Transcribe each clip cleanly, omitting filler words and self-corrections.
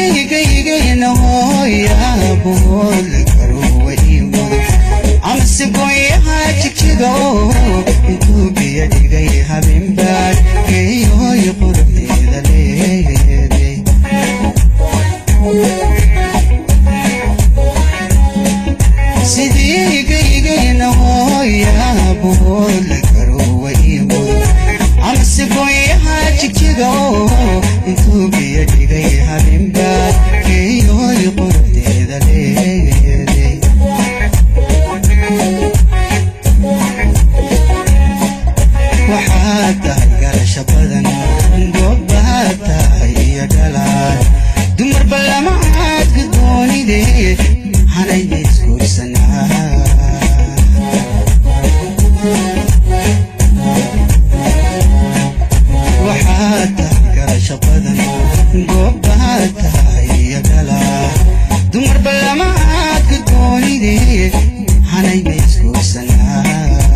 sidii gaygayna hooya bool karuwaymo ama sigoyaha jigjigo intuu biyo dhigay habeenbaad geeyoy quruxdeeda leeday sidii gaygayna hooya bool karuwaymo ama sigoyaha jigjigo intuu biyo dhigay habeenbaad geeyoy quruxdeeda leeday waxaad tahay garasho badan goobaad tahay iyo dhalaad dumar ballamaad guddoonidee hanayna isguursanaa waxaad tahay garasho badan goobaad tahay iyo dhalaad dumar ballamaad guddoonidee hanayna isguursanaa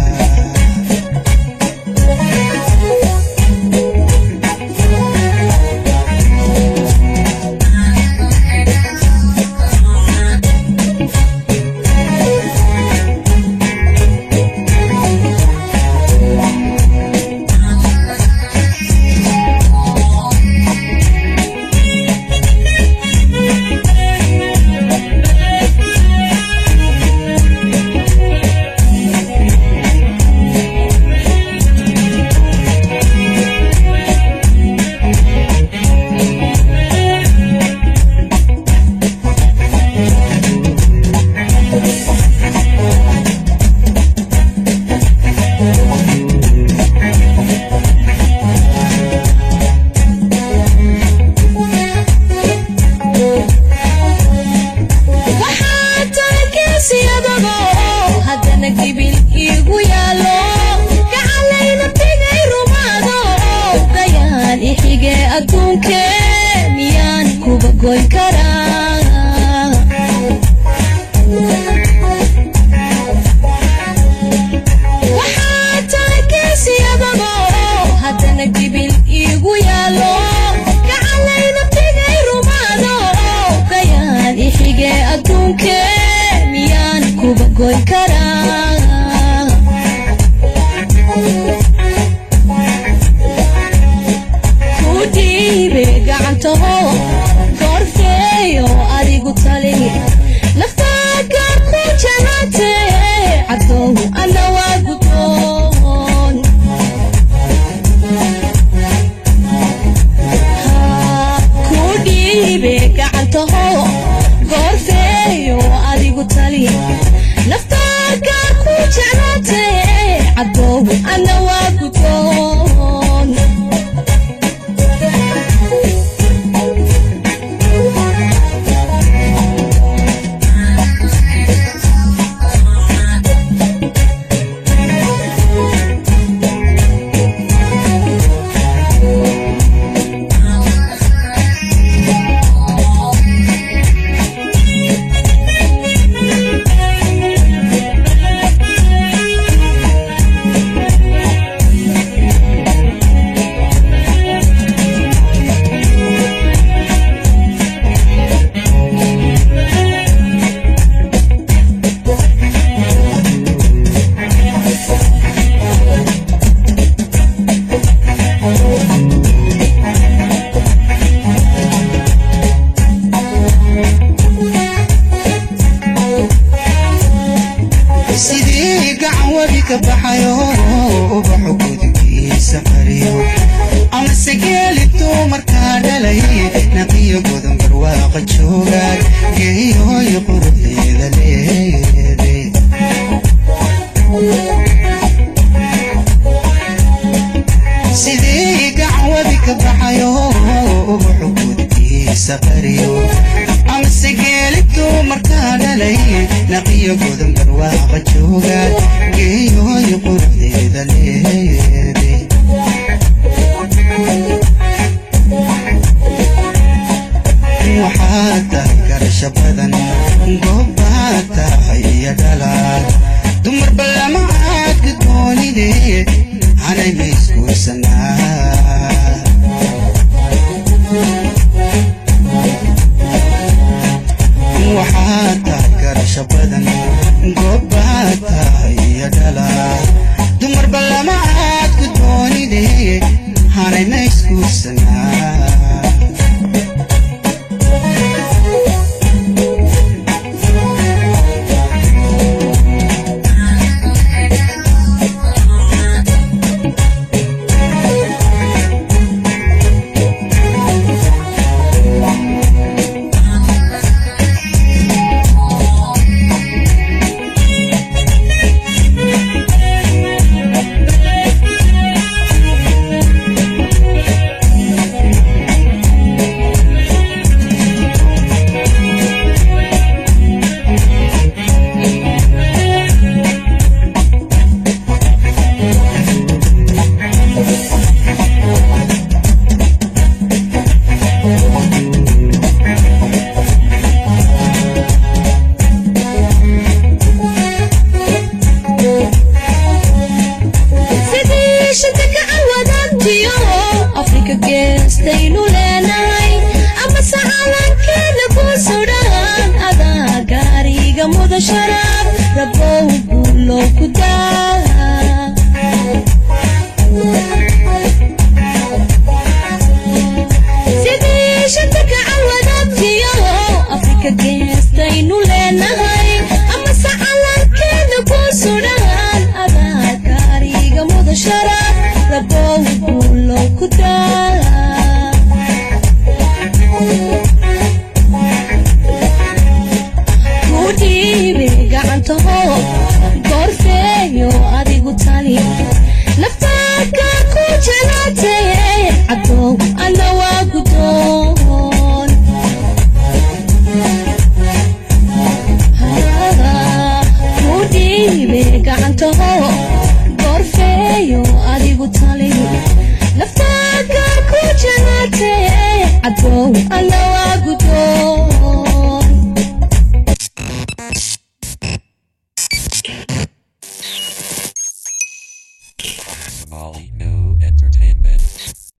waxaad tahay garasho badan goobaad tahay iyo dhalaad dumar ballamaad guddoonidee hanayna isguursanaa muda sharaf rabow bulo kudaa sidii shantaka cawadadkiyo afrika geestaynu leenahay ama sacalankeeda ku sudhan adaa kaariga muda sharaf rabow bulo kudaa gorfeeyo adigu tali naftaaka ku jelaatay cadow alla waa gudoon ku dhiibe gacantaho gorfeeyo adigu tali naftaaka ku jelaatay cadow alla